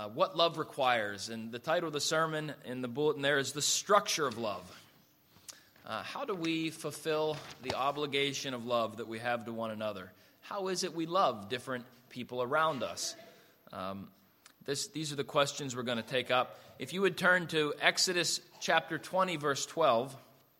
what love requires. And the title of the sermon in the bulletin there is The Structure of Love. How do we fulfill the obligation of love that we have to one another? How is it we love different people around us? These are the questions we're going to take up. If you would turn to Exodus chapter 20, verse 12.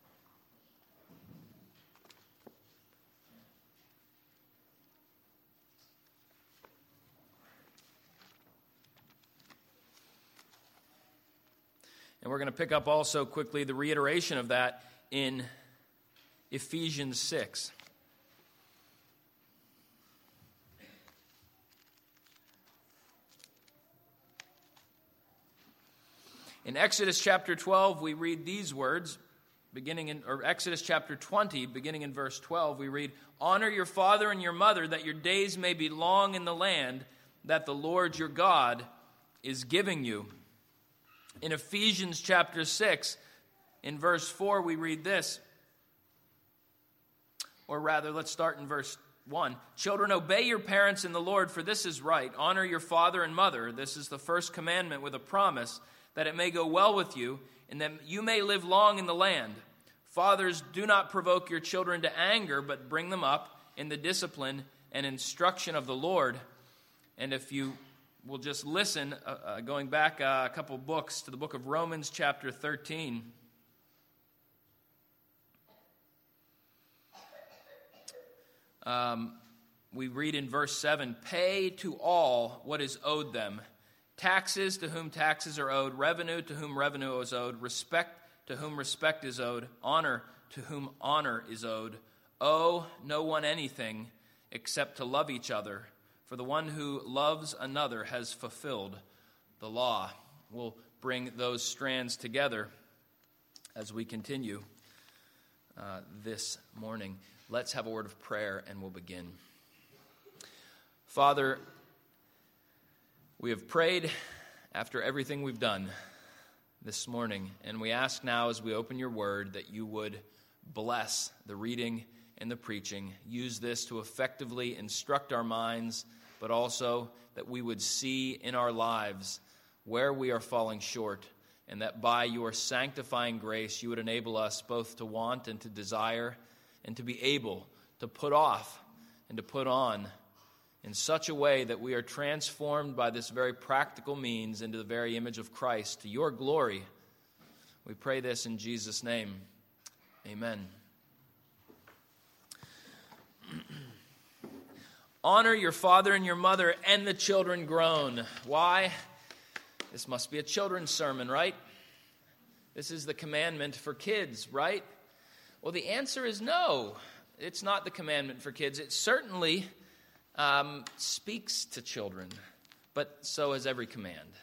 And we're going to pick up also quickly the reiteration of that in Ephesians 6. In Exodus chapter 12, we read these words, Exodus chapter 20, beginning in verse 12, we read, "Honor your father and your mother, that your days may be long in the land that the Lord your God is giving you." In Ephesians chapter 6, in verse 4, we read this. Or rather, let's start in verse 1. "Children, obey your parents in the Lord, for this is right. Honor your father and mother. This is the first commandment with a promise, that it may go well with you, and that you may live long in the land. Fathers, do not provoke your children to anger, but bring them up in the discipline and instruction of the Lord." And if you will just listen, going back a couple books to the book of Romans chapter 13. We read in verse 7, "Pay to all what is owed them. Taxes to whom taxes are owed, revenue to whom revenue is owed, respect to whom respect is owed, honor to whom honor is owed. Owe no one anything except to love each other. For the one who loves another has fulfilled the law." We'll bring those strands together as we continue this morning. Let's have a word of prayer and we'll begin. Father, we have prayed after everything we've done this morning, and we ask now as we open your word that you would bless the reading and the preaching. Use this to effectively instruct our minds, but also that we would see in our lives where we are falling short, and that by your sanctifying grace you would enable us both to want and to desire and to be able to put off and to put on in such a way that we are transformed by this very practical means into the very image of Christ, to your glory. We pray this in Jesus' name. Amen. "Honor your father and your mother, and the children groan." Why? This must be a children's sermon, right? This is the commandment for kids, right? Well, the answer is no. It's not the commandment for kids. It certainly speaks to children, but so has every command.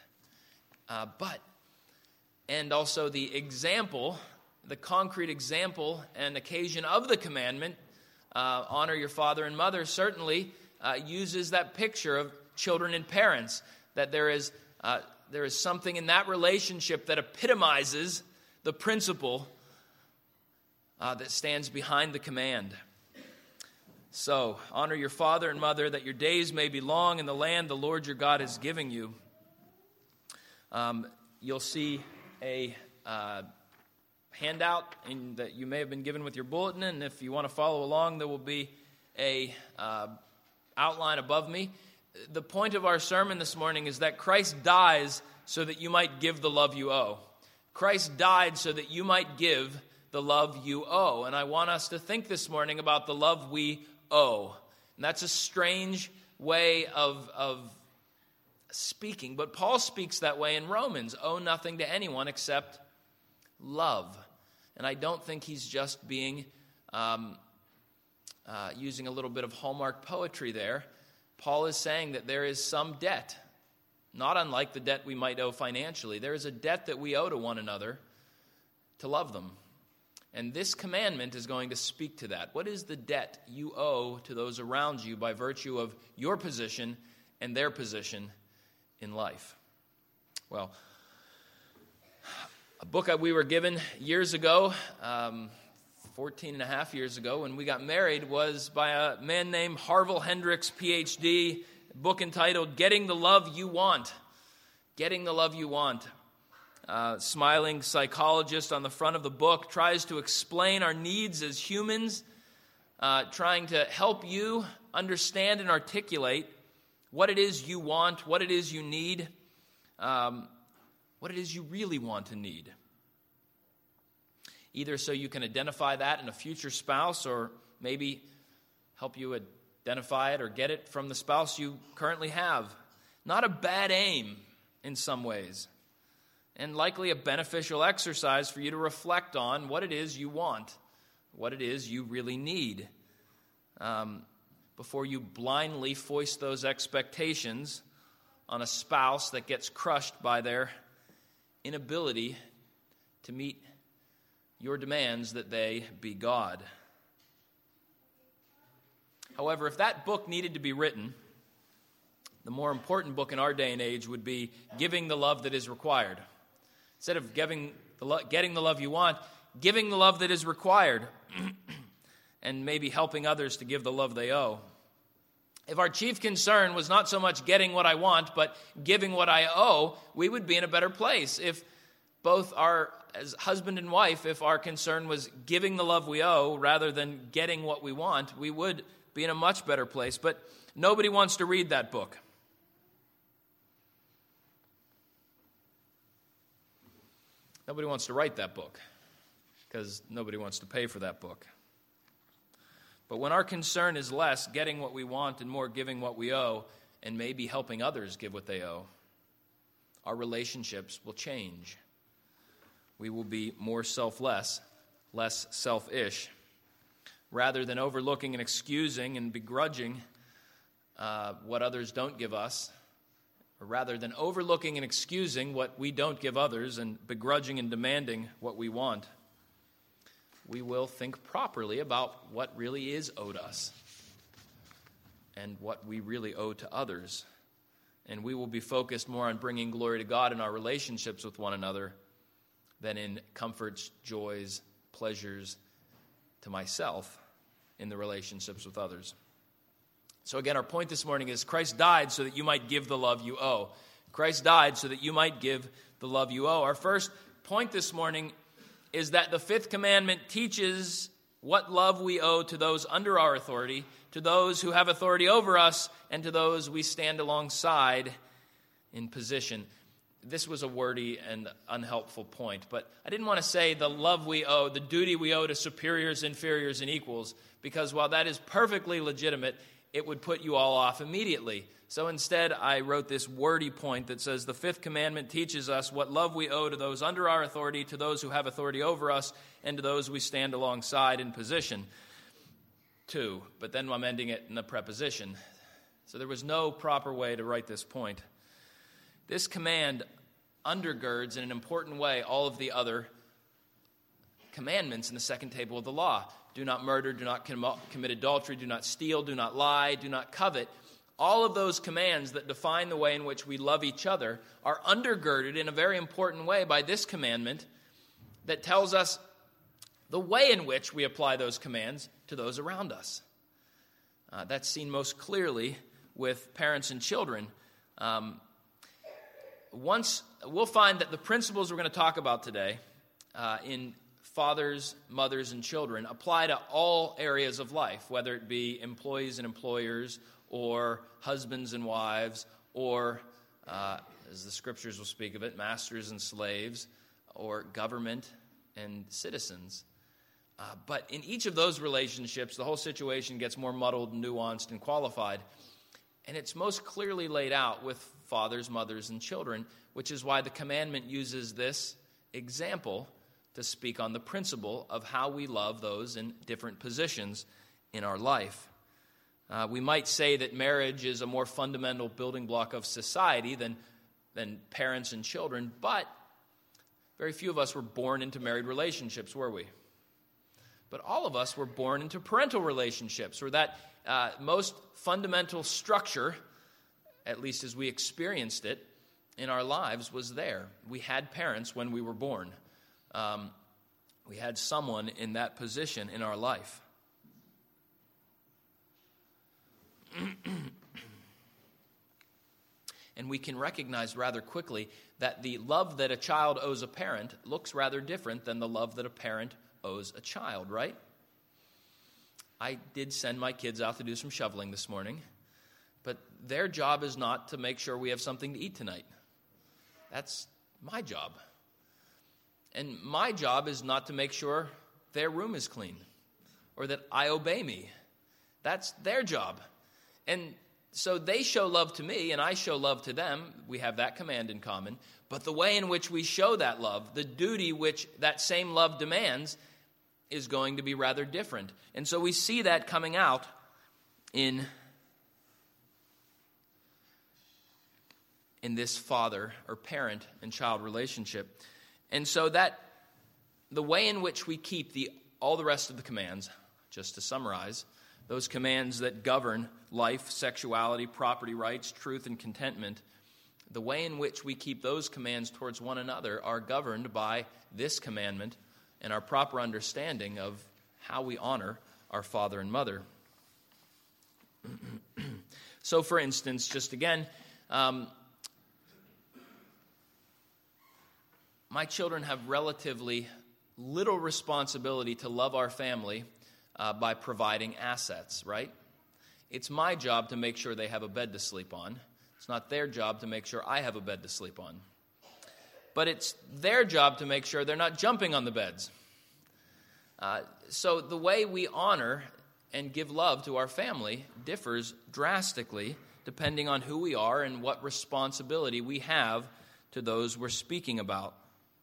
And also the example, the concrete example and occasion of the commandment, honor your father and mother, certainly uses that picture of children and parents, that there is something in that relationship that epitomizes the principle that stands behind the command. So, honor your father and mother, that your days may be long in the land the Lord your God is giving you. You'll see a handout that you may have been given with your bulletin, and if you want to follow along, there will be a outline above me. The point of our sermon this morning is that Christ dies so that you might give the love you owe. Christ died so that you might give the love you owe. And I want us to think this morning about the love we owe. And that's a strange way of speaking, but Paul speaks that way in Romans. Owe nothing to anyone except love. And I don't think he's just being using a little bit of Hallmark poetry there. Paul is saying that there is some debt, not unlike the debt we might owe financially. There is a debt that we owe to one another to love them. And this commandment is going to speak to that. What is the debt you owe to those around you by virtue of your position and their position in life? Well, a book that we were given years ago, 14 and a half years ago when we got married, was by a man named Harville Hendricks, Ph.D., a book entitled Getting the Love You Want. Getting the Love You Want. Smiling psychologist on the front of the book tries to explain our needs as humans, trying to help you understand and articulate what it is you want, what it is you need, what it is you really want and need. Either so you can identify that in a future spouse, or maybe help you identify it or get it from the spouse you currently have. Not a bad aim in some ways, and likely a beneficial exercise for you to reflect on what it is you want, what it is you really need, before you blindly foist those expectations on a spouse that gets crushed by their inability to meet your demands that they be God. However, if that book needed to be written, the more important book in our day and age would be Giving the Love That Is Required. Instead of getting the love you want, giving the love that is required, and maybe helping others to give the love they owe. If our chief concern was not so much getting what I want, but giving what I owe, we would be in a better place. If both as husband and wife, if our concern was giving the love we owe rather than getting what we want, we would be in a much better place. But nobody wants to read that book. Nobody wants to write that book because nobody wants to pay for that book. But when our concern is less getting what we want and more giving what we owe, and maybe helping others give what they owe, our relationships will change. We will be more selfless, less selfish. Rather than overlooking and excusing and begrudging what others don't give us, or rather than overlooking and excusing what we don't give others and begrudging and demanding what we want, we will think properly about what really is owed us and what we really owe to others. And we will be focused more on bringing glory to God in our relationships with one another than in comforts, joys, pleasures to myself in the relationships with others. So again, our point this morning is Christ died so that you might give the love you owe. Christ died so that you might give the love you owe. Our first point this morning is that the fifth commandment teaches what love we owe to those under our authority, to those who have authority over us, and to those we stand alongside in position. This was a wordy and unhelpful point, but I didn't want to say the love we owe, the duty we owe to superiors, inferiors, and equals, because while that is perfectly legitimate, it would put you all off immediately. So instead, I wrote this wordy point that says the fifth commandment teaches us what love we owe to those under our authority, to those who have authority over us, and to those we stand alongside in position to. But then I'm ending it in a preposition. So there was no proper way to write this point. This command undergirds in an important way all of the other commandments in the second table of the law. Do not murder, do not commit adultery, do not steal, do not lie, do not covet. All of those commands that define the way in which we love each other are undergirded in a very important way by this commandment that tells us the way in which we apply those commands to those around us. That's seen most clearly with parents and children. We'll find that the principles we're going to talk about today in fathers, mothers, and children apply to all areas of life, whether it be employees and employers, or husbands and wives, or, as the scriptures will speak of it, masters and slaves, or government and citizens. But in each of those relationships, the whole situation gets more muddled, nuanced, and qualified. And it's most clearly laid out with fathers, mothers, and children, which is why the commandment uses this example to speak on the principle of how we love those in different positions in our life. We might say that marriage is a more fundamental building block of society than parents and children, but very few of us were born into married relationships, were we? But all of us were born into parental relationships, where that most fundamental structure, at least as we experienced it in our lives, was there. We had parents when we were born. We had someone in that position in our life. And we can recognize rather quickly that the love that a child owes a parent looks rather different than the love that a parent owes a child, right? I did send my kids out to do some shoveling this morning, but their job is not to make sure we have something to eat tonight. That's my job. And my job is not to make sure their room is clean or that I obey me. That's their job. And so they show love to me and I show love to them. We have that command in common. But the way in which we show that love, the duty which that same love demands, is going to be rather different. And so we see that coming out in this father or parent and child relationship. And so that the way in which we keep all the rest of the commands, just to summarize, those commands that govern life, sexuality, property rights, truth, and contentment, the way in which we keep those commands towards one another are governed by this commandment and our proper understanding of how we honor our father and mother. So, for instance, just again, my children have relatively little responsibility to love our family by providing assets, right? It's my job to make sure they have a bed to sleep on. It's not their job to make sure I have a bed to sleep on. But it's their job to make sure they're not jumping on the beds. So the way we honor and give love to our family differs drastically depending on who we are and what responsibility we have to those we're speaking about.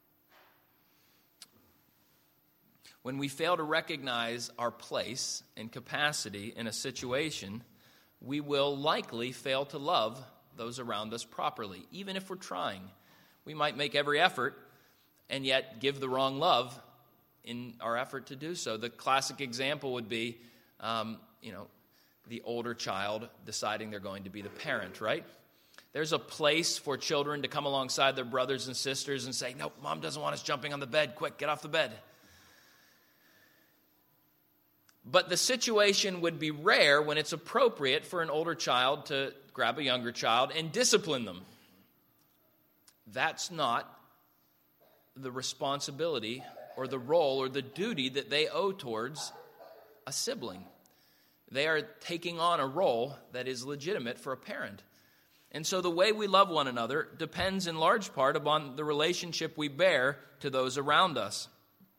When we fail to recognize our place and capacity in a situation, we will likely fail to love those around us properly, even if we're trying. We might make every effort and yet give the wrong love in our effort to do so. The classic example would be, the older child deciding they're going to be the parent, right? There's a place for children to come alongside their brothers and sisters and say, "No, Mom doesn't want us jumping on the bed. Quick, get off the bed." But the situation would be rare when it's appropriate for an older child to grab a younger child and discipline them. That's not the responsibility or the role or the duty that they owe towards a sibling. They are taking on a role that is legitimate for a parent. And so the way we love one another depends in large part upon the relationship we bear to those around us.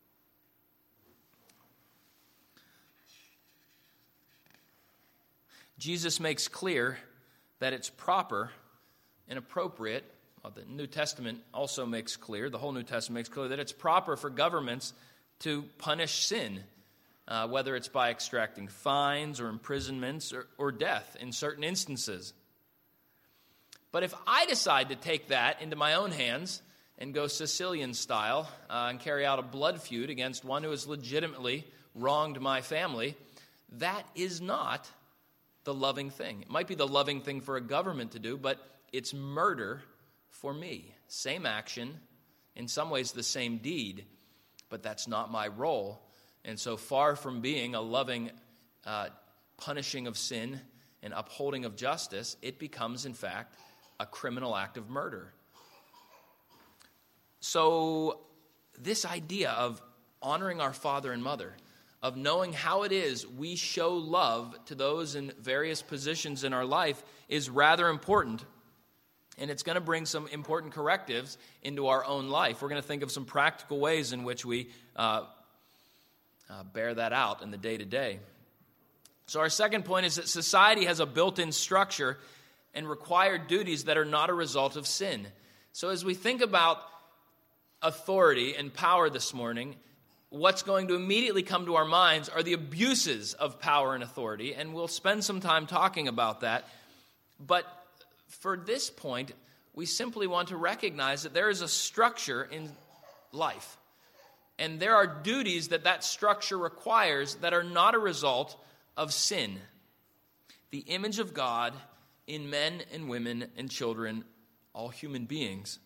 Jesus makes clear that it's proper and appropriate. The New Testament also makes clear, the whole New Testament makes clear that it's proper for governments to punish sin, whether it's by extracting fines or imprisonments or death in certain instances. But if I decide to take that into my own hands and go Sicilian style and carry out a blood feud against one who has legitimately wronged my family, that is not the loving thing. It might be the loving thing for a government to do, but it's murder for me. Same action, in some ways the same deed, but that's not my role. And so far from being a loving punishing of sin and upholding of justice, it becomes, in fact, a criminal act of murder. So this idea of honoring our father and mother, of knowing how it is we show love to those in various positions in our life is rather important. And it's going to bring some important correctives into our own life. We're going to think of some practical ways in which we bear that out in the day-to-day. So our second point is that society has a built-in structure and required duties that are not a result of sin. So as we think about authority and power this morning, what's going to immediately come to our minds are the abuses of power and authority, and we'll spend some time talking about that. But for this point, we simply want to recognize that there is a structure in life, and there are duties that structure requires that are not a result of sin. The image of God in men and women and children, all human beings,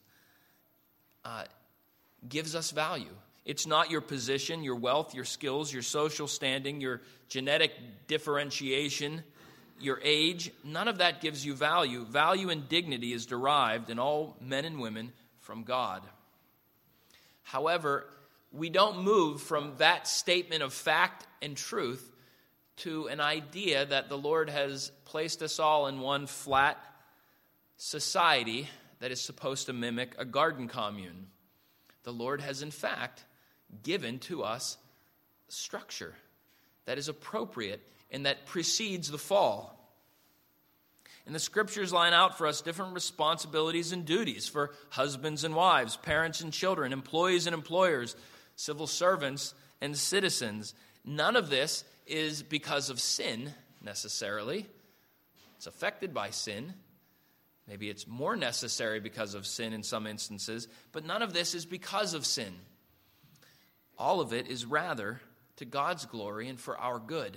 gives us value. It's not your position, your wealth, your skills, your social standing, your genetic differentiation, your age, none of that gives you value. Value and dignity is derived in all men and women from God. However, we don't move from that statement of fact and truth to an idea that the Lord has placed us all in one flat society that is supposed to mimic a garden commune. The Lord has, in fact, given to us structure that is appropriate and that precedes the fall. And the scriptures line out for us different responsibilities and duties for husbands and wives, parents and children, employees and employers, civil servants and citizens. None of this is because of sin, necessarily. It's affected by sin. Maybe it's more necessary because of sin in some instances, but none of this is because of sin. All of it is rather to God's glory and for our good.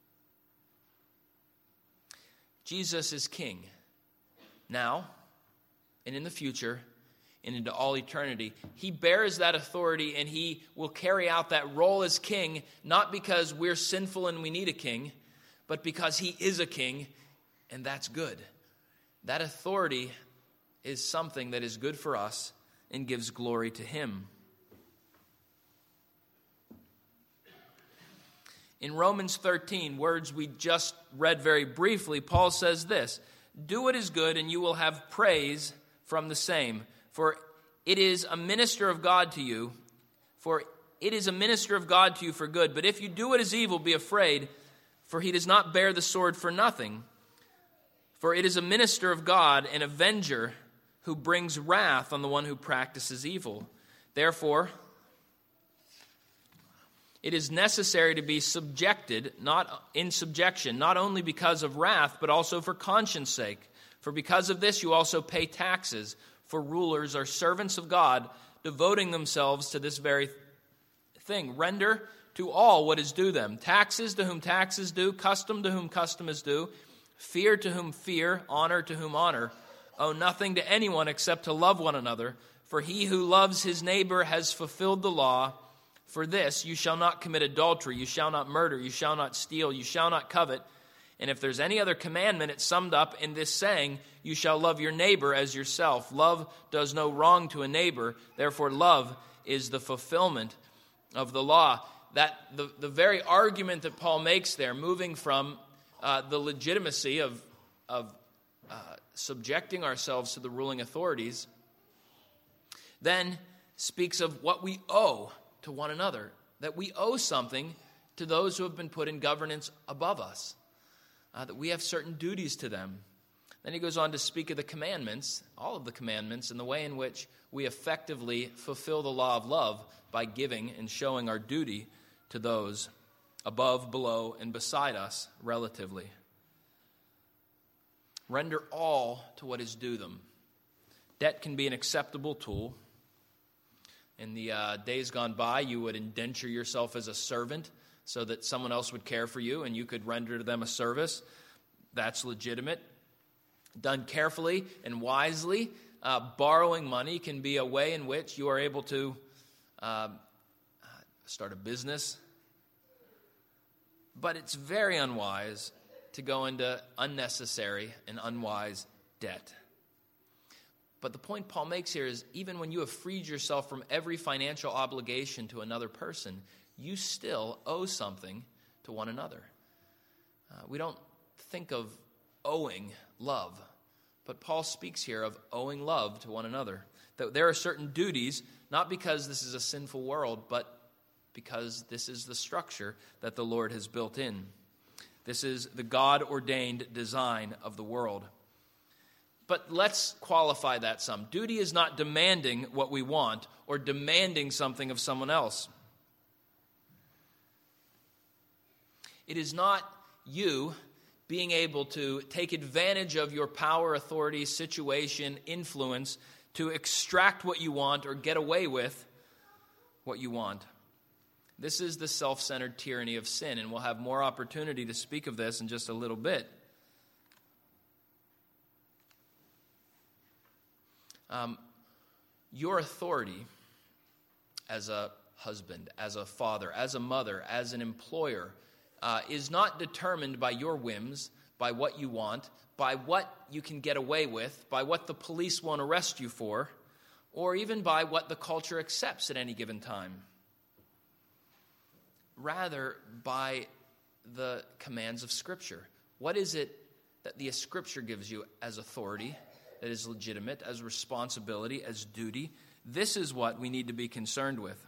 Jesus is King now and in the future and into all eternity. He bears that authority and he will carry out that role as King, not because we're sinful and we need a king, but because he is a king, and that's good. That authority is something that is good for us and gives glory to him. In Romans 13, words we just read very briefly, Paul says this: "Do what is good, and you will have praise from the same. For it is a minister of God to you. For it is a minister of God to you for good. But if you do what is evil, be afraid, for he does not bear the sword for nothing. For it is a minister of God, an avenger, who brings wrath on the one who practices evil. Therefore, it is necessary to be subjected, not in subjection, not only because of wrath, but also for conscience sake. For because of this you also pay taxes, for rulers are servants of God, devoting themselves to this very thing. Render to all what is due them. Taxes to whom tax is due, custom to whom custom is due, fear to whom fear, honor to whom honor. Owe nothing to anyone except to love one another, for he who loves his neighbor has fulfilled the law. For this, you shall not commit adultery, you shall not murder, you shall not steal, you shall not covet. And if there's any other commandment, it's summed up in this saying, you shall love your neighbor as yourself. Love does no wrong to a neighbor, therefore love is the fulfillment of the law." That the very argument that Paul makes there, moving from the legitimacy of subjecting ourselves to the ruling authorities, then speaks of what we owe to one another, that we owe something to those who have been put in governance above us, that we have certain duties to them. Then he goes on to speak of the commandments, all of the commandments, and the way in which we effectively fulfill the law of love by giving and showing our duty to those above, below, and beside us relatively. Render all to what is due them. Debt can be an acceptable tool. In the days gone by, you would indenture yourself as a servant so that someone else would care for you and you could render to them a service. That's legitimate. Done carefully and wisely, borrowing money can be a way in which you are able to start a business. But it's very unwise to go into unnecessary and unwise debt. But the point Paul makes here is even when you have freed yourself from every financial obligation to another person, you still owe something to one another. We don't think of owing love, but Paul speaks here of owing love to one another. That there are certain duties, not because this is a sinful world, but because this is the structure that the Lord has built in. This is the God-ordained design of the world. But let's qualify that some. Duty is not demanding what we want or demanding something of someone else. It is not you being able to take advantage of your power, authority, situation, influence to extract what you want or get away with what you want. This is the self-centered tyranny of sin, and we'll have more opportunity to speak of this in just a little bit. Your authority as a husband, as a father, as a mother, as an employer, is not determined by your whims, by what you want, by what you can get away with, by what the police won't arrest you for, or even by what the culture accepts at any given time. Rather, by the commands of Scripture. What is it that the Scripture gives you as authority, that is legitimate, as responsibility, as duty? This is what we need to be concerned with.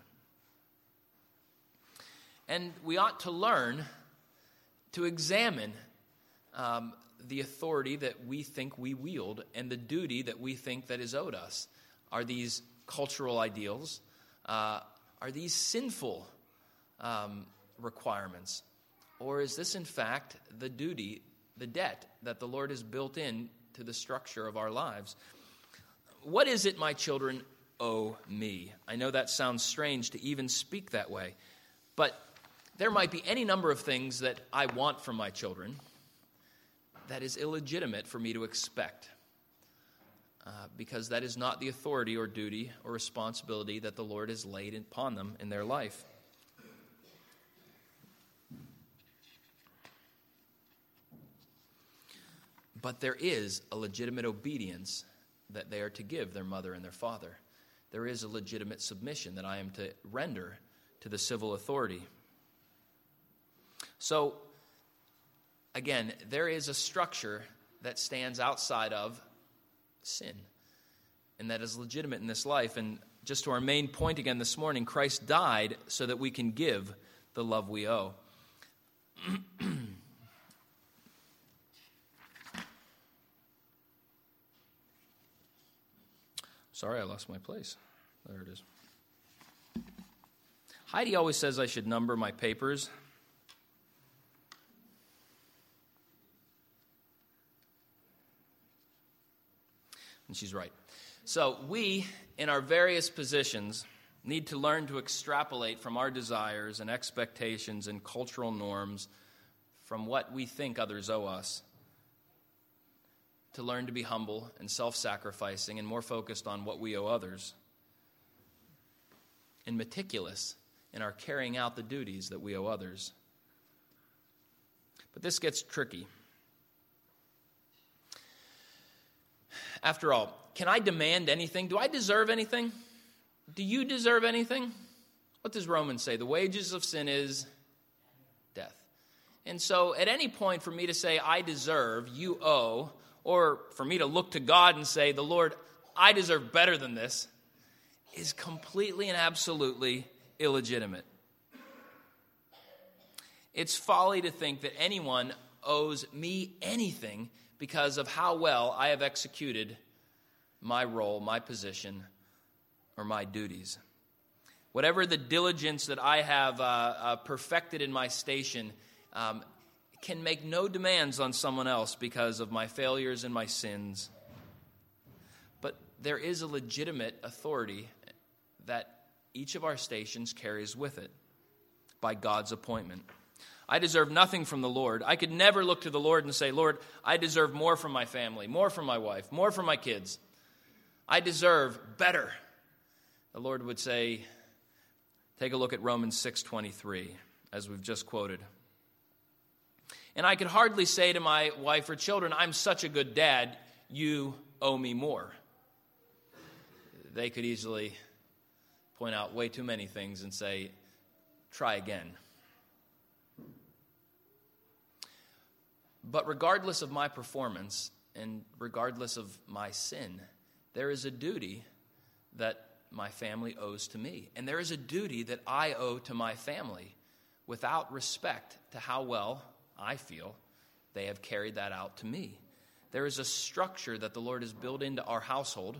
And we ought to learn to examine the authority that we think we wield and the duty that we think that is owed us. Are these cultural ideals? Are these sinful requirements? Or is this, in fact, the duty, the debt that the Lord has built in to the structure of our lives? What is it my children owe me? I know that sounds strange to even speak that way, but there might be any number of things that I want from my children that is illegitimate for me to expect, because that is not the authority or duty or responsibility that the Lord has laid upon them in their life. But there is a legitimate obedience that they are to give their mother and their father. There is a legitimate submission that I am to render to the civil authority. So, again, there is a structure that stands outside of sin and that is legitimate in this life. And just to our main point again this morning, Christ died so that we can give the love we owe. Sorry, I lost my place. There it is. Heidi always says I should number my papers. And she's right. So we, in our various positions, need to learn to extrapolate from our desires and expectations and cultural norms from what we think others owe us, to learn to be humble and self-sacrificing and more focused on what we owe others, and meticulous in our carrying out the duties that we owe others. But this gets tricky. After all, can I demand anything? Do I deserve anything? Do you deserve anything? What does Romans say? The wages of sin is death. And so at any point for me to say, I deserve, you owe, or for me to look to God and say, the Lord, I deserve better than this, is completely and absolutely illegitimate. It's folly to think that anyone owes me anything because of how well I have executed my role, my position, or my duties. Whatever the diligence that I have perfected in my station can make no demands on someone else because of my failures and my sins. But there is a legitimate authority that each of our stations carries with it by God's appointment. I deserve nothing from the Lord. I could never look to the Lord and say, Lord, I deserve more from my family, more from my wife, more from my kids. I deserve better. The Lord would say, take a look at Romans 6:23, as we've just quoted. And I could hardly say to my wife or children, I'm such a good dad, you owe me more. They could easily point out way too many things and say, try again. But regardless of my performance and regardless of my sin, there is a duty that my family owes to me. And there is a duty that I owe to my family without respect to how well I feel they have carried that out to me. There is a structure that the Lord has built into our household.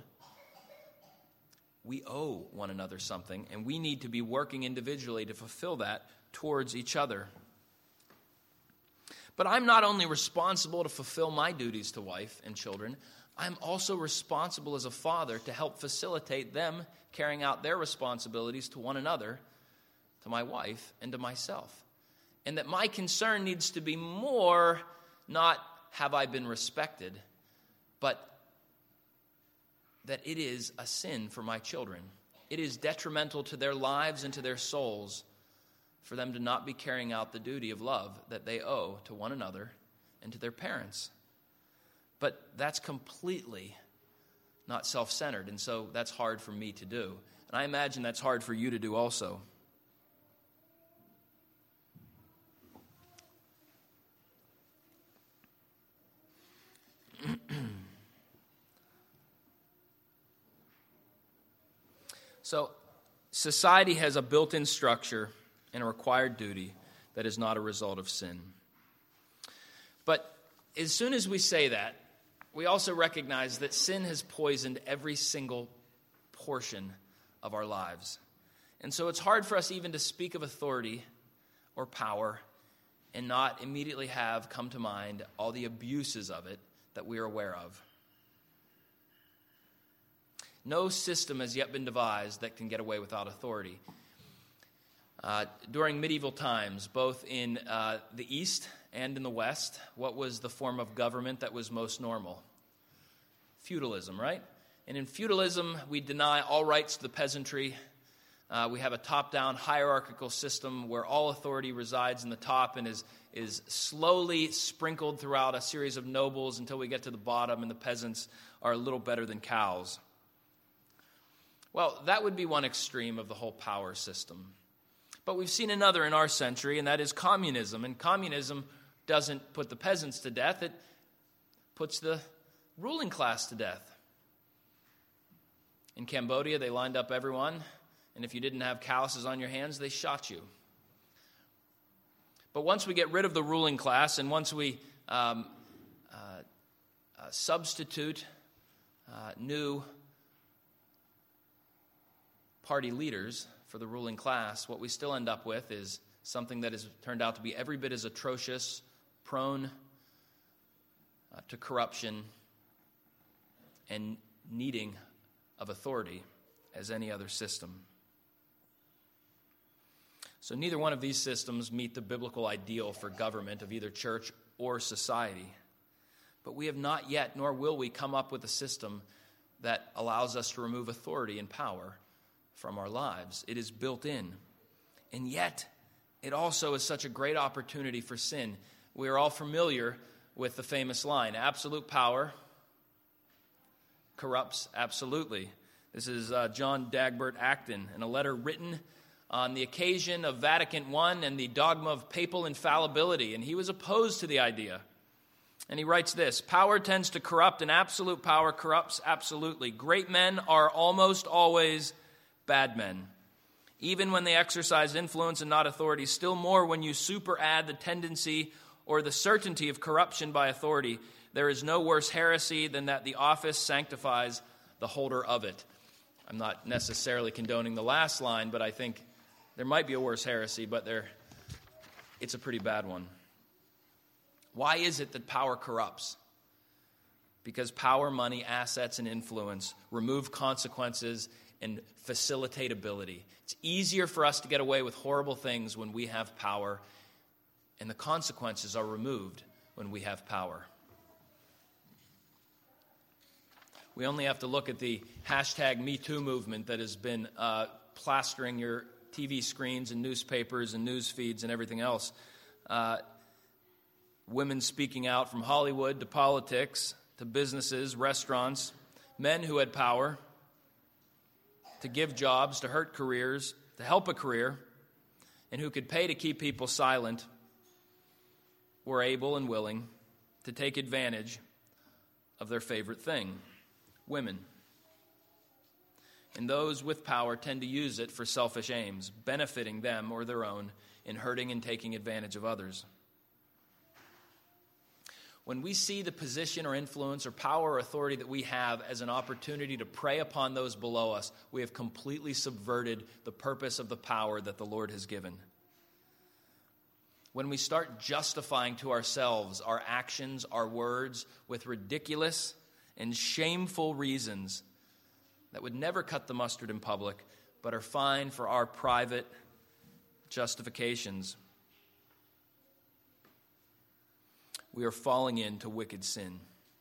We owe one another something, and we need to be working individually to fulfill that towards each other. But I'm not only responsible to fulfill my duties to wife and children, I'm also responsible as a father to help facilitate them carrying out their responsibilities to one another, to my wife, and to myself. And that my concern needs to be more, not have I been respected, but that it is a sin for my children. It is detrimental to their lives and to their souls for them to not be carrying out the duty of love that they owe to one another and to their parents. But that's completely not self-centered, and so that's hard for me to do. And I imagine that's hard for you to do also. So, society has a built-in structure and a required duty that is not a result of sin. But as soon as we say that, we also recognize that sin has poisoned every single portion of our lives. And so it's hard for us even to speak of authority or power and not immediately have come to mind all the abuses of it that we are aware of. No system has yet been devised that can get away without authority. During medieval times, both in the East and in the West, what was the form of government that was most normal? Feudalism, right? And in feudalism, we deny all rights to the peasantry. We have a top-down hierarchical system where all authority resides in the top and is slowly sprinkled throughout a series of nobles until we get to the bottom and the peasants are a little better than cows. Well, that would be one extreme of the whole power system. But we've seen another in our century, and that is communism. And communism doesn't put the peasants to death, it puts the ruling class to death. In Cambodia, they lined up everyone, and if you didn't have calluses on your hands, they shot you. But once we get rid of the ruling class, and once we substitute new party leaders for the ruling class, what we still end up with is something that has turned out to be every bit as atrocious, prone to corruption, and needing of authority as any other system. So neither one of these systems meet the biblical ideal for government of either church or society. But we have not yet, nor will we, come up with a system that allows us to remove authority and power from our lives. It is built in. And yet, it also is such a great opportunity for sin. We are all familiar with the famous line, absolute power corrupts absolutely. This is John Dagbert Acton in a letter written on the occasion of Vatican I and the dogma of papal infallibility, and he was opposed to the idea. And he writes this: power tends to corrupt, and absolute power corrupts absolutely. Great men are almost always bad men. Even when they exercise influence and not authority, still more when you superadd the tendency or the certainty of corruption by authority, there is no worse heresy than that the office sanctifies the holder of it. I'm not necessarily condoning the last line, but I think there might be a worse heresy, but it's a pretty bad one. Why is it that power corrupts? Because power, money, assets, and influence remove consequences and facilitate ability. It's easier for us to get away with horrible things when we have power, and the consequences are removed when we have power. We only have to look at the #MeToo movement that has been plastering your TV screens and newspapers and news feeds and everything else. Women speaking out from Hollywood to politics to businesses, restaurants, men who had power to give jobs, to hurt careers, to help a career, and who could pay to keep people silent, were able and willing to take advantage of their favorite thing, women. And those with power tend to use it for selfish aims, benefiting them or their own, and hurting and taking advantage of others. When we see the position or influence or power or authority that we have as an opportunity to prey upon those below us, we have completely subverted the purpose of the power that the Lord has given. When we start justifying to ourselves our actions, our words, with ridiculous and shameful reasons that would never cut the mustard in public, but are fine for our private justifications, we are falling into wicked sin.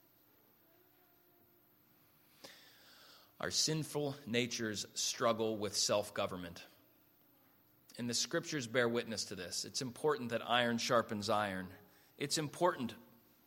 Our sinful natures struggle with self-government. And the scriptures bear witness to this. It's important that iron sharpens iron. It's important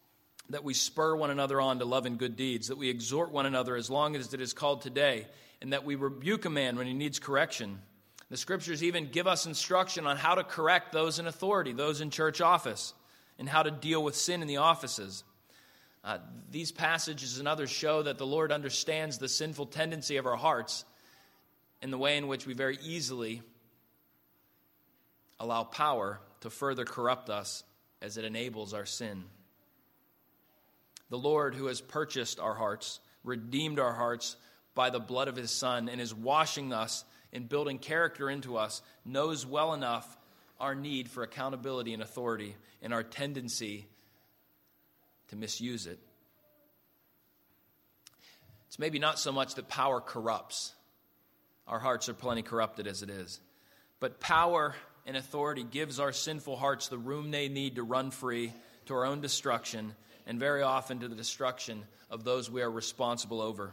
that we spur one another on to love and good deeds, that we exhort one another as long as it is called today, and that we rebuke a man when he needs correction. The Scriptures even give us instruction on how to correct those in authority, those in church office, and how to deal with sin in the offices. These passages and others show that the Lord understands the sinful tendency of our hearts and the way in which we very easily allow power to further corrupt us as it enables our sin. The Lord, who has purchased our hearts, redeemed our hearts by the blood of his Son, and is washing us and building character into us, knows well enough our need for accountability and authority and our tendency to misuse it. It's maybe not so much that power corrupts. Our hearts are plenty corrupted as it is. But power and authority gives our sinful hearts the room they need to run free to our own destruction, and very often to the destruction of those we are responsible over.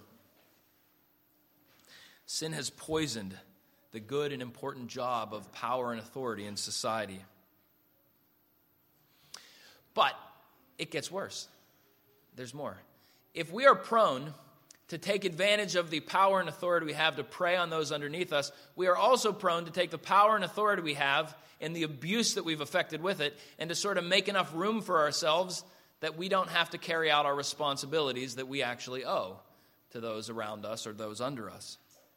Sin has poisoned the good and important job of power and authority in society. But it gets worse. There's more. If we are prone to take advantage of the power and authority we have to prey on those underneath us, we are also prone to take the power and authority we have and the abuse that we've affected with it and to sort of make enough room for ourselves that we don't have to carry out our responsibilities that we actually owe to those around us or those under us.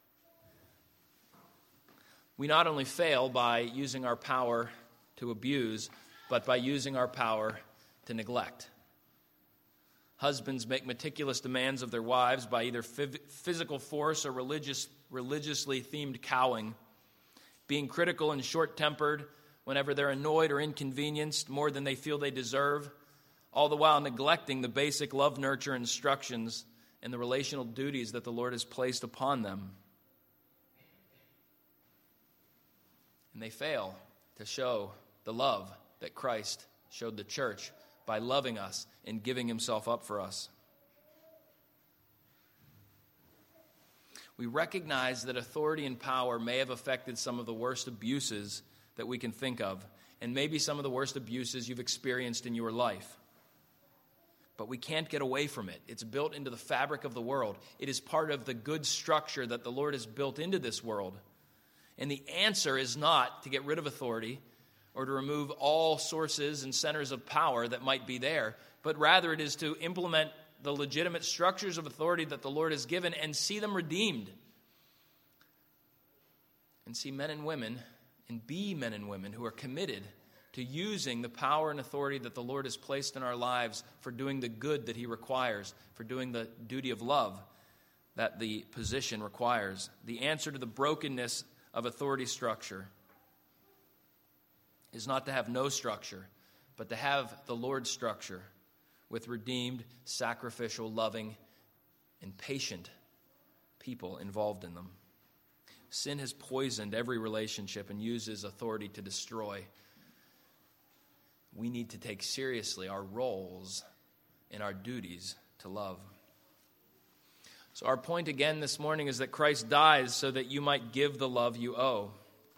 We not only fail by using our power to abuse, but by using our power to neglect. Husbands make meticulous demands of their wives by either physical force or religiously themed cowing, being critical and short-tempered whenever they're annoyed or inconvenienced more than they feel they deserve, all the while neglecting the basic love, nurture, instructions, and the relational duties that the Lord has placed upon them. And they fail to show the love that Christ showed the church by loving us and giving himself up for us. We recognize that authority and power may have affected some of the worst abuses that we can think of, and maybe some of the worst abuses you've experienced in your life. But we can't get away from it. It's built into the fabric of the world. It is part of the good structure that the Lord has built into this world. And the answer is not to get rid of authority or to remove all sources and centers of power that might be there, but rather it is to implement the legitimate structures of authority that the Lord has given and see them redeemed. And see men and women, and be men and women who are committed to using the power and authority that the Lord has placed in our lives for doing the good that he requires, for doing the duty of love that the position requires. The answer to the brokenness of authority structure is not to have no structure, but to have the Lord's structure with redeemed, sacrificial, loving, and patient people involved in them. Sin has poisoned every relationship and uses authority to destroy. We need to take seriously our roles and our duties to love. So our point again this morning is that Christ dies so that you might give the love you owe.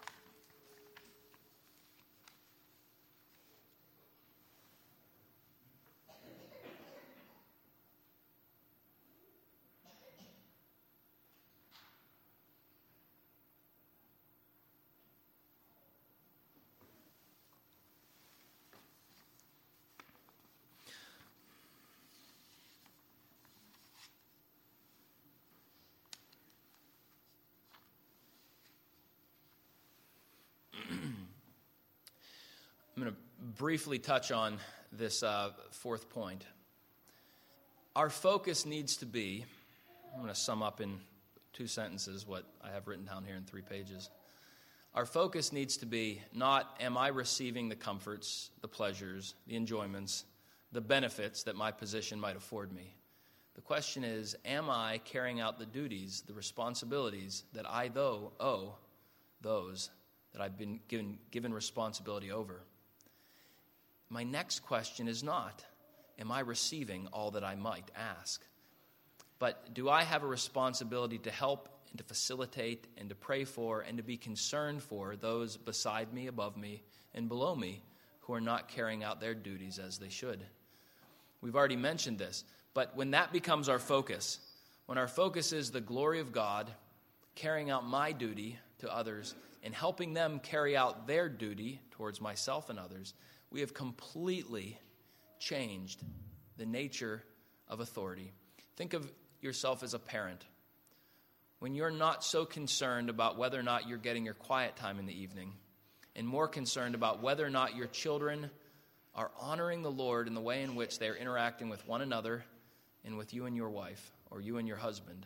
I'm going to briefly touch on this fourth point. Our focus needs to be, I'm going to sum up in 2 sentences what I have written down here in 3 pages. Our focus needs to be not, am I receiving the comforts, the pleasures, the enjoyments, the benefits that my position might afford me? The question is, am I carrying out the duties, the responsibilities that I owe those that I've been given responsibility over? My next question is not, am I receiving all that I might ask? But do I have a responsibility to help and to facilitate and to pray for and to be concerned for those beside me, above me, and below me who are not carrying out their duties as they should? We've already mentioned this. But when that becomes our focus, when our focus is the glory of God, carrying out my duty to others, and helping them carry out their duty towards myself and others, we have completely changed the nature of authority. Think of yourself as a parent. When you're not so concerned about whether or not you're getting your quiet time in the evening, and more concerned about whether or not your children are honoring the Lord in the way in which they're interacting with one another and with you and your wife, or you and your husband.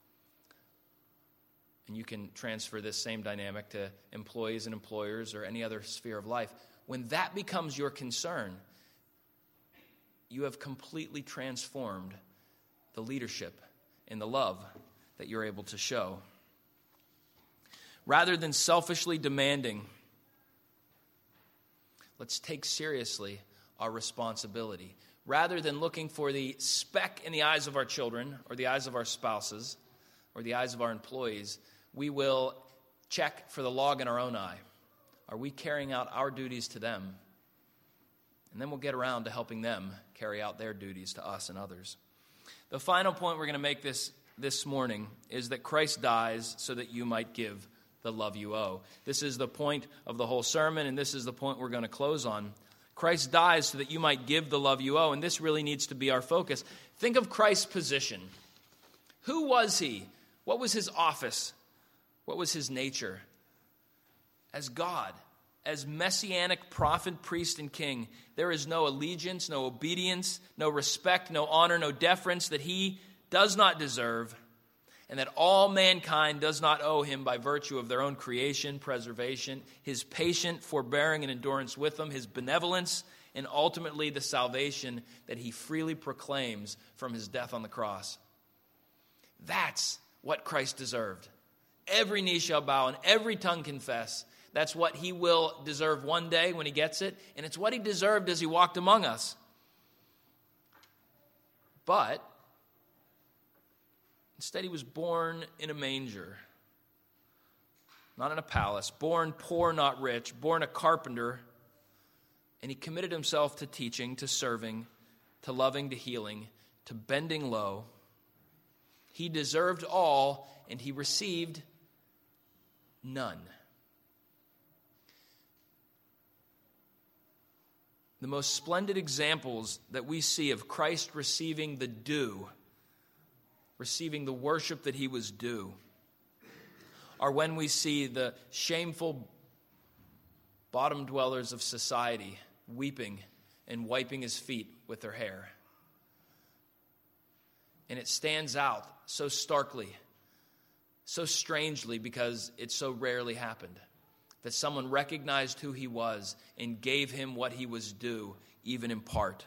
And you can transfer this same dynamic to employees and employers or any other sphere of life. When that becomes your concern, you have completely transformed the leadership and the love that you're able to show. Rather than selfishly demanding, let's take seriously our responsibility. Rather than looking for the speck in the eyes of our children or the eyes of our spouses or the eyes of our employees, we will check for the log in our own eye. Are we carrying out our duties to them? And then we'll get around to helping them carry out their duties to us and others. The final point we're going to make this morning is that Christ dies so that you might give the love you owe. This is the point of the whole sermon, and this is the point we're going to close on. Christ dies so that you might give the love you owe, and this really needs to be our focus. Think of Christ's position. Who was he? What was his office? What was his nature? As God, as messianic prophet, priest, and king, there is no allegiance, no obedience, no respect, no honor, no deference that he does not deserve, and that all mankind does not owe him by virtue of their own creation, preservation, his patient forbearing and endurance with them, his benevolence, and ultimately the salvation that he freely proclaims from his death on the cross. That's what Christ deserved. Every knee shall bow and every tongue confess. That's what he will deserve one day when he gets it, and it's what he deserved as he walked among us. But instead, he was born in a manger, not in a palace, born poor, not rich, born a carpenter, and he committed himself to teaching, to serving, to loving, to healing, to bending low. He deserved all, and he received none. The most splendid examples that we see of Christ receiving the due, receiving the worship that he was due, are when we see the shameful bottom dwellers of society weeping and wiping his feet with their hair. And it stands out so starkly, so strangely, because it so rarely happened, that someone recognized who he was and gave him what he was due, even in part.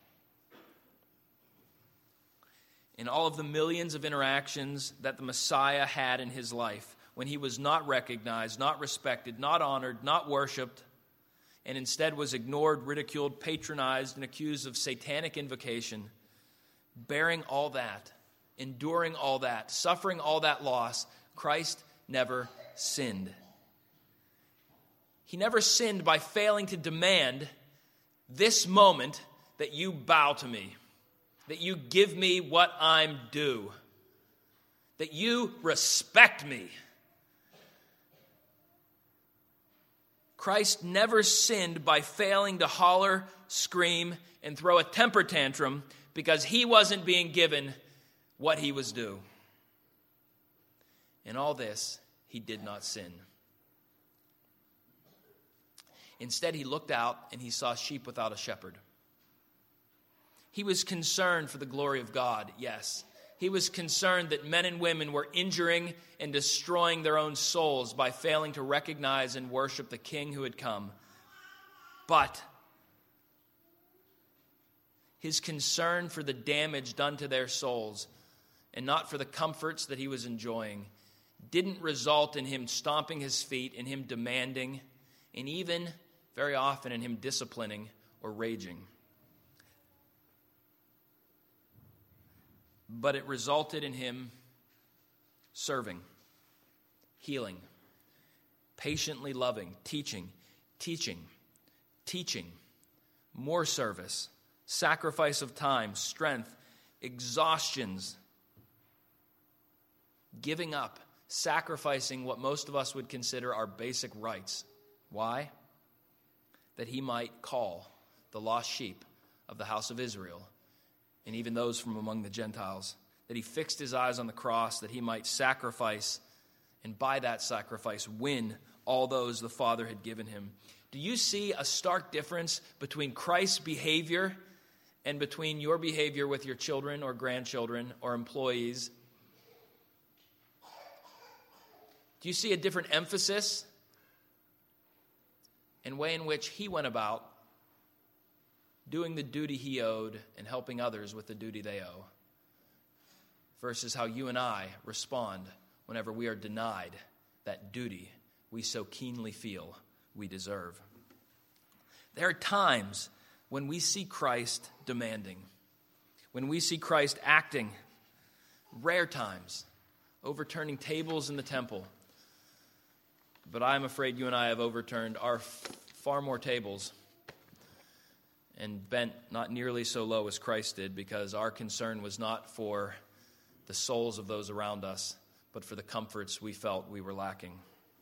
In all of the millions of interactions that the Messiah had in his life, when he was not recognized, not respected, not honored, not worshiped, and instead was ignored, ridiculed, patronized, and accused of satanic invocation, bearing all that, enduring all that, suffering all that loss, Christ never sinned. He never sinned by failing to demand this moment that you bow to me, that you give me what I'm due, that you respect me. Christ never sinned by failing to holler, scream, and throw a temper tantrum because he wasn't being given what he was due. In all this, he did not sin. Instead, he looked out and he saw sheep without a shepherd. He was concerned for the glory of God, yes. He was concerned that men and women were injuring and destroying their own souls by failing to recognize and worship the King who had come. But his concern for the damage done to their souls and not for the comforts that he was enjoying didn't result in him stomping his feet, in him demanding, and even very often in him disciplining or raging. But it resulted in him serving, healing, patiently loving, teaching, more service, sacrifice of time, strength, exhaustions, giving up, sacrificing what most of us would consider our basic rights. Why? That he might call the lost sheep of the house of Israel, and even those from among the Gentiles. That he fixed his eyes on the cross, that he might sacrifice, and by that sacrifice win all those the Father had given him. Do you see a stark difference between Christ's behavior and between your behavior with your children or grandchildren or employees? Do you see a different emphasis and way in which he went about doing the duty he owed and helping others with the duty they owe, versus how you and I respond whenever we are denied that duty we so keenly feel we deserve? There are times when we see Christ demanding, when we see Christ acting, rare times, overturning tables in the temple. But I'm afraid you and I have overturned our far more tables and bent not nearly so low as Christ did, because our concern was not for the souls of those around us, but for the comforts we felt we were lacking.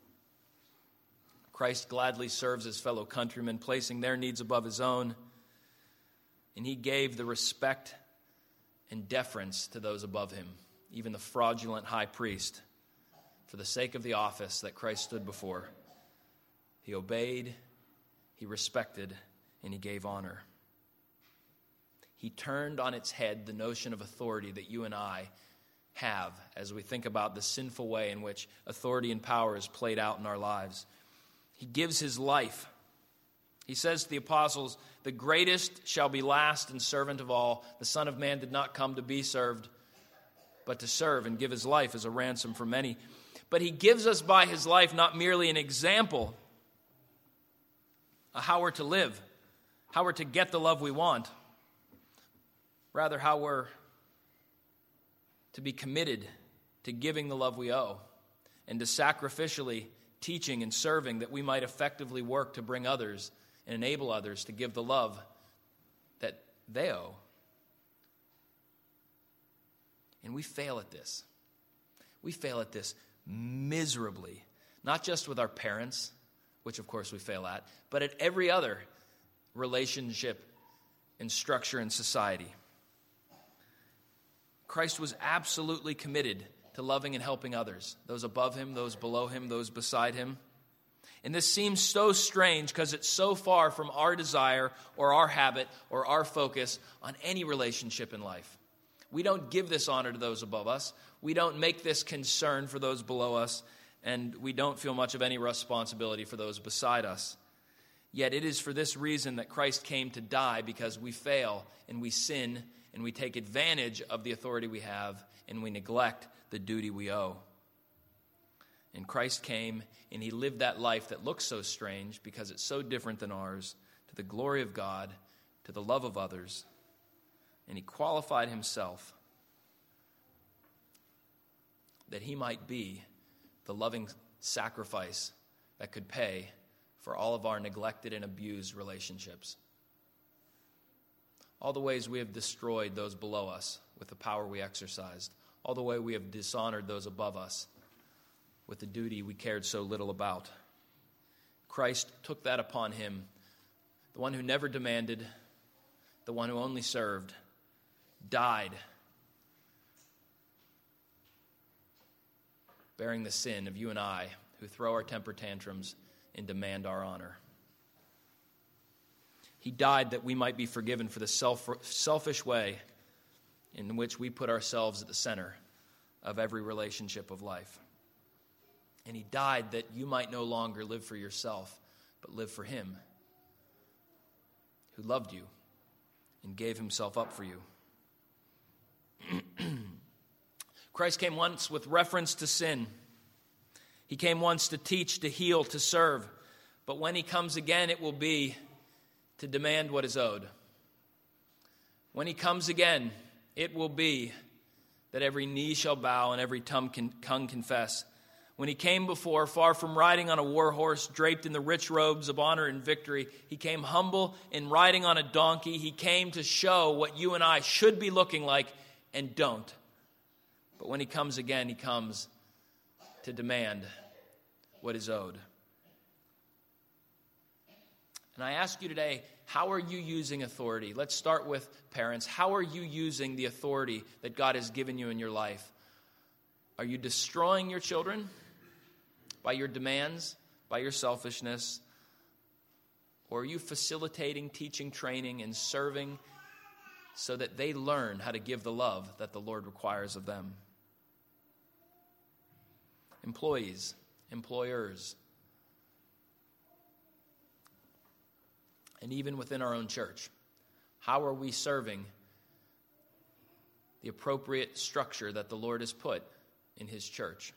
Christ gladly serves his fellow countrymen, placing their needs above his own, and he gave the respect and deference to those above him, even the fraudulent high priest, for the sake of the office that Christ stood before. He obeyed, he respected, and he gave honor. He turned on its head the notion of authority that you and I have as we think about the sinful way in which authority and power is played out in our lives. He gives his life. He says to the apostles, "The greatest shall be last and servant of all. The Son of Man did not come to be served, but to serve and give his life as a ransom for many." But he gives us by his life not merely an example of how we're to live, how we're to get the love we want, rather how we're to be committed to giving the love we owe and to sacrificially teaching and serving that we might effectively work to bring others and enable others to give the love that they owe. And we fail at this. We fail at this miserably, not just with our parents, which of course we fail at, but at every other relationship and structure in society. Christ was absolutely committed to loving and helping others, those above him, those below him, those beside him. And this seems so strange because it's so far from our desire or our habit or our focus on any relationship in life. We don't give this honor to those above us. We don't make this concern for those below us, and we don't feel much of any responsibility for those beside us. Yet it is for this reason that Christ came to die, because we fail and we sin and we take advantage of the authority we have and we neglect the duty we owe. And Christ came and he lived that life that looks so strange because it's so different than ours, to the glory of God, to the love of others. And he qualified himself that he might be the loving sacrifice that could pay for all of our neglected and abused relationships. All the ways we have destroyed those below us with the power we exercised. All the way we have dishonored those above us with the duty we cared so little about. Christ took that upon him, the one who never demanded, the one who only served, died, bearing the sin of you and I, who throw our temper tantrums and demand our honor. He died that we might be forgiven for the selfish way in which we put ourselves at the center of every relationship of life. And he died that you might no longer live for yourself, but live for him, who loved you and gave himself up for you. Christ came once with reference to sin. He came once to teach, to heal, to serve. But when he comes again, it will be to demand what is owed. When he comes again, it will be that every knee shall bow and every tongue confess. When he came before, far from riding on a war horse, draped in the rich robes of honor and victory, he came humble and riding on a donkey. He came to show what you and I should be looking like and don't. But when he comes again, he comes to demand what is owed. And I ask you today, how are you using authority? Let's start with parents. How are you using the authority that God has given you in your life? Are you destroying your children by your demands, by your selfishness? Or are you facilitating, teaching, training, and serving so that they learn how to give the love that the Lord requires of them? Employees, employers, and even within our own church, how are we serving the appropriate structure that the Lord has put in his church?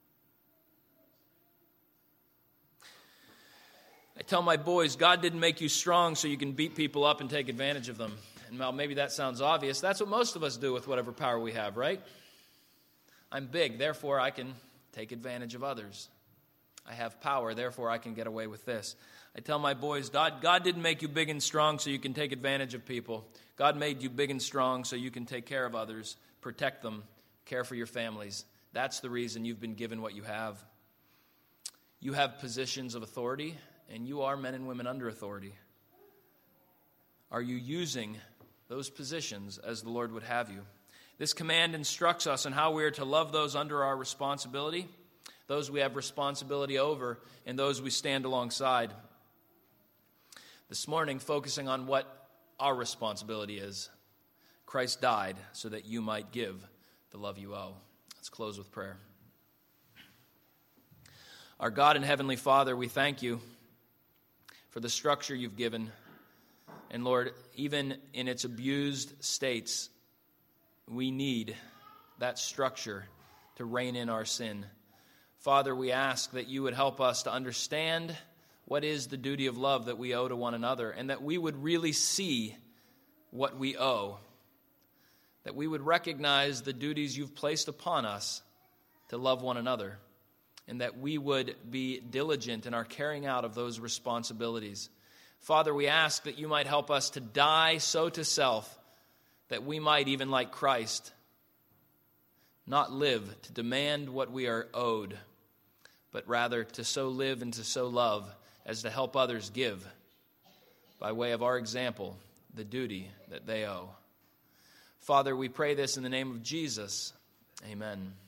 I tell my boys, God didn't make you strong so you can beat people up and take advantage of them. And well, maybe that sounds obvious. That's what most of us do with whatever power we have, right? I'm big, therefore I can take advantage of others. I have power, therefore I can get away with this. I tell my boys, God didn't make you big and strong so you can take advantage of people. God made you big and strong so you can take care of others, protect them, care for your families. That's the reason you've been given what you have. You have positions of authority, and you are men and women under authority. Are you using those positions as the Lord would have you? This command instructs us on how we are to love those under our responsibility, those we have responsibility over, and those we stand alongside. This morning, focusing on what our responsibility is. Christ died so that you might give the love you owe. Let's close with prayer. Our God and Heavenly Father, we thank you for the structure you've given. And Lord, even in its abused states, we need that structure to rein in our sin. Father, we ask that you would help us to understand what is the duty of love that we owe to one another, and that we would really see what we owe, that we would recognize the duties you've placed upon us to love one another, and that we would be diligent in our carrying out of those responsibilities. Father, we ask that you might help us to die so to self that we might, even like Christ, not live to demand what we are owed, but rather to so live and to so love as to help others give, by way of our example, the duty that they owe. Father, we pray this in the name of Jesus. Amen.